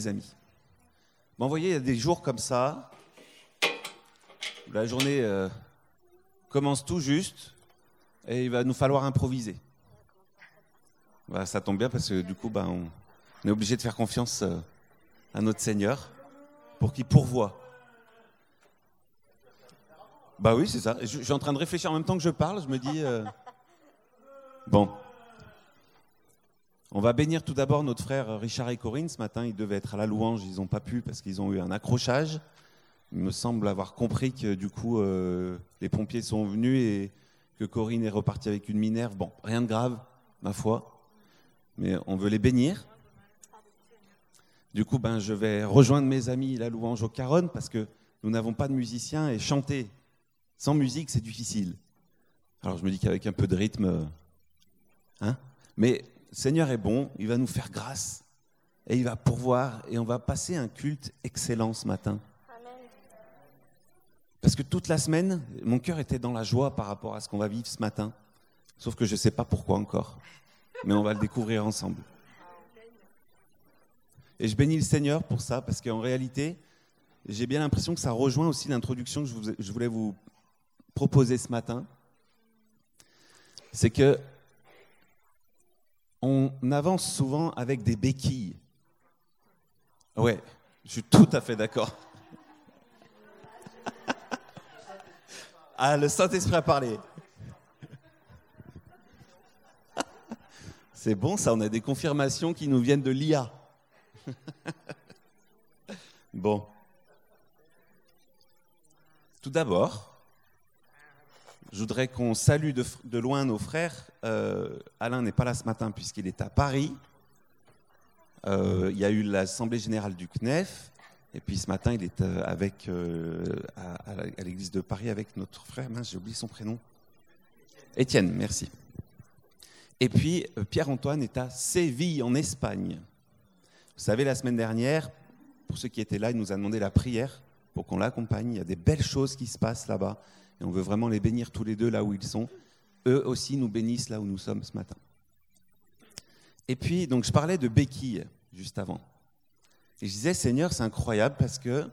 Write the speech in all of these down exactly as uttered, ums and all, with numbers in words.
les amis. Bon, vous voyez, il y a des jours comme ça, où la journée euh, commence tout juste, et il va nous falloir improviser. Bah, ça tombe bien parce que du coup, bah, on, on est obligé de faire confiance euh, à notre Seigneur pour qu'il pourvoie. Bah oui, c'est ça. Je, je suis en train de réfléchir en même temps que je parle, je me dis... Euh... Bon. On va bénir tout d'abord notre frère Richard et Corinne. Ce matin, ils devaient être à la louange, ils n'ont pas pu parce qu'ils ont eu un accrochage. Il me semble avoir compris que du coup, euh, les pompiers sont venus et que Corinne est repartie avec une minerve. Bon, rien de grave, ma foi, mais on veut les bénir. Du coup, ben, je vais rejoindre mes amis la louange au Caronne parce que nous n'avons pas de musiciens et chanter sans musique, c'est difficile. Alors je me dis qu'avec un peu de rythme, hein, mais le Seigneur est bon, il va nous faire grâce et il va pourvoir et on va passer un culte excellent ce matin. Amen. Parce que toute la semaine, mon cœur était dans la joie par rapport à ce qu'on va vivre ce matin. Sauf que je ne sais pas pourquoi encore, mais on va le découvrir ensemble. Et je bénis le Seigneur pour ça, parce qu'en réalité, j'ai bien l'impression que ça rejoint aussi l'introduction que je, vous, je voulais vous proposer ce matin. C'est que on avance souvent avec des béquilles. Ouais, je suis tout à fait d'accord. Ah, le Saint-Esprit a parlé. C'est bon, ça, on a des confirmations qui nous viennent de l'I A. Bon. Tout d'abord, je voudrais qu'on salue de, de loin nos frères. Euh, Alain n'est pas là ce matin puisqu'il est à Paris. Euh, il y a eu l'Assemblée Générale du C N E F. Et puis ce matin, il est euh, avec, euh, à, à l'église de Paris avec notre frère. Mince, j'ai oublié son prénom. Étienne, merci. Et puis, euh, Pierre-Antoine est à Séville, en Espagne. Vous savez, la semaine dernière, pour ceux qui étaient là, il nous a demandé la prière pour qu'on l'accompagne. Il y a des belles choses qui se passent là-bas. Et on veut vraiment les bénir tous les deux là où ils sont. Eux aussi nous bénissent là où nous sommes ce matin. Et puis, donc, je parlais de béquilles juste avant. Et je disais, Seigneur, c'est incroyable parce que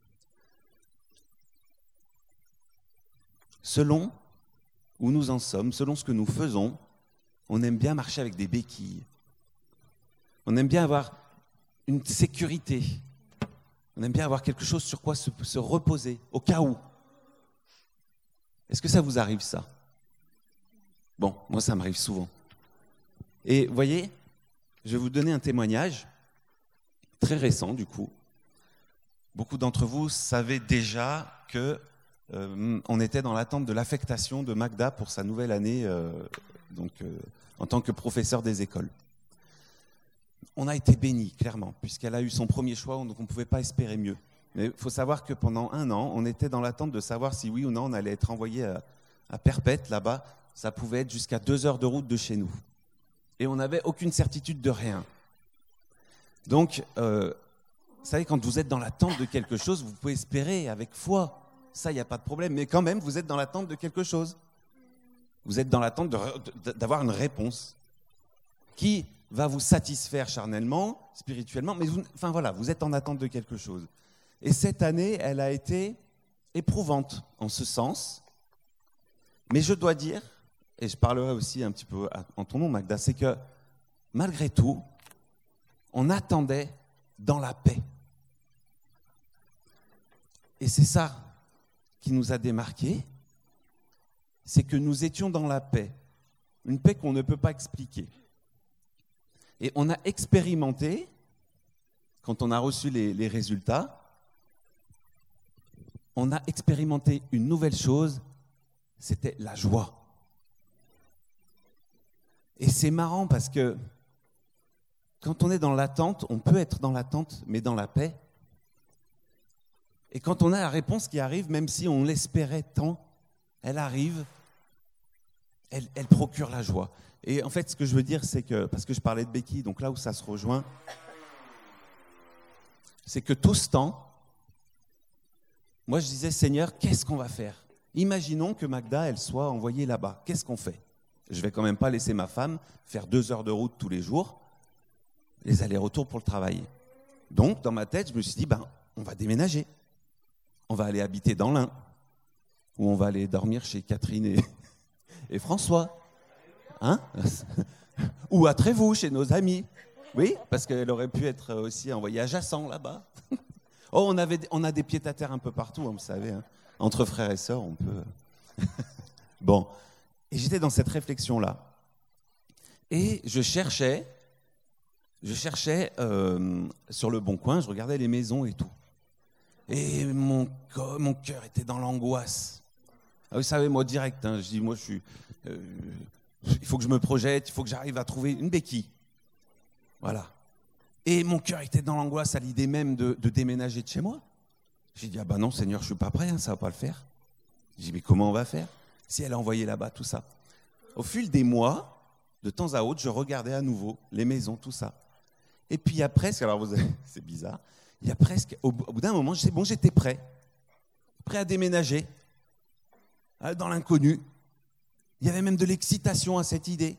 selon où nous en sommes, selon ce que nous faisons, on aime bien marcher avec des béquilles. On aime bien avoir une sécurité. On aime bien avoir quelque chose sur quoi se, se reposer, au cas où. Est-ce que ça vous arrive, ça? Bon, moi, ça m'arrive souvent. Et vous voyez, je vais vous donner un témoignage très récent, du coup. Beaucoup d'entre vous savaient déjà que euh, on était dans l'attente de l'affectation de Magda pour sa nouvelle année euh, donc, euh, en tant que professeur des écoles. On a été bénis, clairement, puisqu'elle a eu son premier choix, donc on ne pouvait pas espérer mieux. Mais il faut savoir que pendant un an, on était dans l'attente de savoir si oui ou non on allait être envoyé à, à Perpète, là-bas. Ça pouvait être jusqu'à deux heures de route de chez nous. Et on n'avait aucune certitude de rien. Donc, euh, vous savez, quand vous êtes dans l'attente de quelque chose, vous pouvez espérer avec foi. Ça, il n'y a pas de problème. Mais quand même, vous êtes dans l'attente de quelque chose. Vous êtes dans l'attente de, de, d'avoir une réponse qui va vous satisfaire charnellement, spirituellement. Mais vous, enfin voilà, vous êtes en attente de quelque chose. Et cette année, elle a été éprouvante en ce sens. Mais je dois dire, et je parlerai aussi un petit peu en ton nom, Magda, c'est que malgré tout, on attendait dans la paix. Et c'est ça qui nous a démarqués, c'est que nous étions dans la paix. Une paix qu'on ne peut pas expliquer. Et on a expérimenté, quand on a reçu les, les résultats, on a expérimenté une nouvelle chose, c'était la joie. Et c'est marrant parce que quand on est dans l'attente, on peut être dans l'attente, mais dans la paix. Et quand on a la réponse qui arrive, même si on l'espérait tant, elle arrive, elle, elle procure la joie. Et en fait, ce que je veux dire, c'est que, parce que je parlais de béquilles, donc là où ça se rejoint, c'est que tout ce temps, moi je disais, Seigneur, qu'est-ce qu'on va faire? Imaginons que Magda, elle soit envoyée là-bas. Qu'est-ce qu'on fait? Je ne vais quand même pas laisser ma femme faire deux heures de route tous les jours, les allers-retours pour le travail. Donc, dans ma tête, je me suis dit, ben, on va déménager. On va aller habiter dans l'Ain, ou on va aller dormir chez Catherine et, et François. Hein? Ou à Trévoux, chez nos amis. Oui, parce qu'elle aurait pu être aussi envoyée à Jassan, là-bas. Oh, on, avait, on a des pieds-à-terre un peu partout, hein, vous savez. Hein. Entre frères et sœurs, on peut... Bon, et j'étais dans cette réflexion-là. Et je cherchais, je cherchais euh, sur le Bon Coin, je regardais les maisons et tout. Et mon, mon cœur était dans l'angoisse. Ah, vous savez, moi, direct, hein, je dis, moi, je suis... Euh, il faut que je me projette, il faut que j'arrive à trouver une béquille. Voilà. Et mon cœur était dans l'angoisse à l'idée même de, de déménager de chez moi. J'ai dit, ah ben non, Seigneur, je ne suis pas prêt, hein, ça ne va pas le faire. J'ai dit, mais comment on va faire si elle a envoyé là-bas tout ça? Au fil des mois, de temps à autre, je regardais à nouveau les maisons, tout ça. Et puis il y a presque, alors vous avez, c'est bizarre, il y a presque, au, au bout d'un moment, c'est bon, j'étais prêt. Prêt à déménager, dans l'inconnu. Il y avait même de l'excitation à cette idée.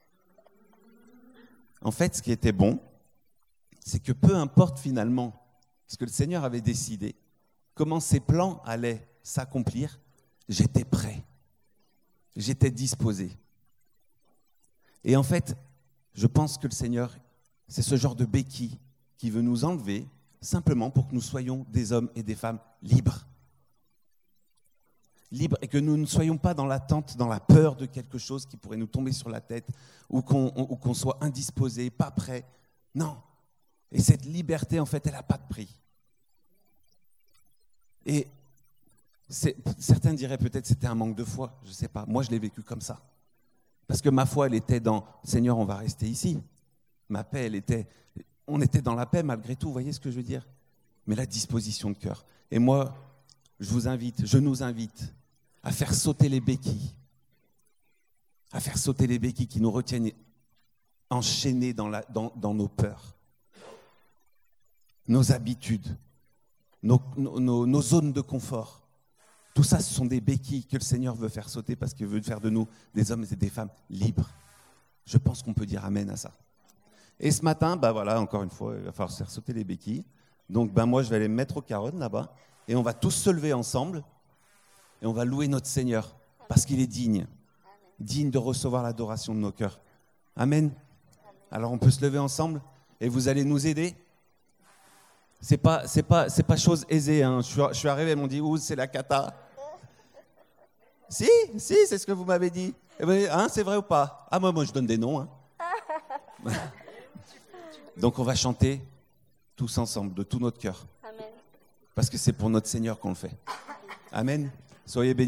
En fait, ce qui était bon, c'est que peu importe finalement ce que le Seigneur avait décidé, comment ses plans allaient s'accomplir, j'étais prêt. J'étais disposé. Et en fait, je pense que le Seigneur, c'est ce genre de béquille qui veut nous enlever simplement pour que nous soyons des hommes et des femmes libres. Libres et que nous ne soyons pas dans l'attente, dans la peur de quelque chose qui pourrait nous tomber sur la tête ou qu'on, ou qu'on soit indisposé, pas prêt. Non. Et cette liberté, en fait, elle n'a pas de prix. Et c'est, certains diraient peut-être que c'était un manque de foi, je ne sais pas. Moi, je l'ai vécu comme ça. Parce que ma foi, elle était dans « Seigneur, on va rester ici ». Ma paix, elle était... On était dans la paix malgré tout, vous voyez ce que je veux dire? Mais la disposition de cœur. Et moi, je vous invite, je nous invite à faire sauter les béquilles. À faire sauter les béquilles qui nous retiennent enchaînés dans, la, dans, dans nos peurs, nos habitudes, nos, nos, nos zones de confort. Tout ça, ce sont des béquilles que le Seigneur veut faire sauter parce qu'il veut faire de nous des hommes et des femmes libres. Je pense qu'on peut dire amen à ça. Et ce matin, bah voilà, encore une fois, il va falloir faire sauter les béquilles. Donc ben moi, je vais aller me mettre au carône là-bas et on va tous se lever ensemble et on va louer notre Seigneur parce qu'il est digne, digne de recevoir l'adoration de nos cœurs. Amen. Alors on peut se lever ensemble et vous allez nous aider. C'est pas, c'est pas, c'est pas chose aisée. Hein. Je suis, je suis arrivé, ils m'ont dit, ouh, c'est la cata. Si, si, c'est ce que vous m'avez dit. Eh ben, hein, c'est vrai ou pas? Ah, moi, moi, je donne des noms. Hein. Donc, on va chanter tous ensemble, de tout notre cœur. Amen. Parce que c'est pour notre Seigneur qu'on le fait. Amen. Soyez bénis.